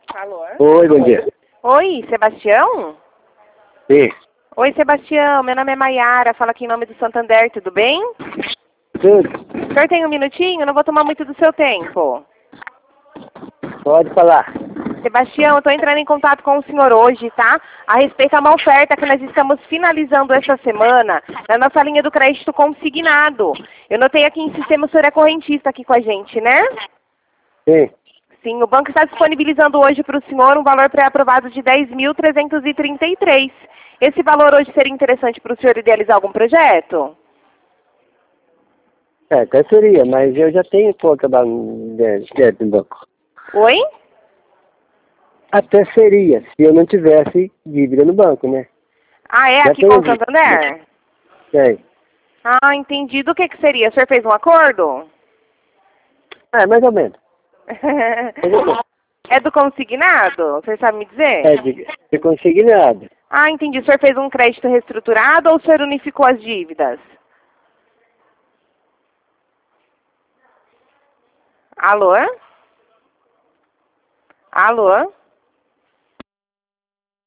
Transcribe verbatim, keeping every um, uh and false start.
Alô? Oi, bom dia. Oi, Sebastião? Sim. Oi, Sebastião. Meu nome é Maiara. Fala aqui em nome do Santander. Tudo bem? Tudo? O senhor tem um minutinho? Não vou tomar muito do seu tempo. Pode falar. Sebastião, eu estou entrando em contato com o senhor hoje, tá? A respeito a uma oferta que nós estamos finalizando essa semana na nossa linha do crédito consignado. Eu notei aqui em sistema o senhor é correntista aqui com a gente, né? Sim. Sim, o banco está disponibilizando hoje para o senhor um valor pré-aprovado de dez mil trezentos e trinta e três. Esse valor hoje seria interessante para o senhor idealizar algum projeto? É, até seria, mas eu já tenho conta lá no débito no banco. Oi? Até seria, se eu não tivesse dívida no banco, né? Ah, é? Já Aqui com o tenho dívida. Santander? Tem. Ah, entendi. Do que que seria? O senhor fez um acordo? É, mais ou menos. É do consignado? O senhor sabe me dizer? É, de, de consignado. Ah, entendi. O senhor fez um crédito reestruturado ou o senhor unificou as dívidas? Alô? Alô?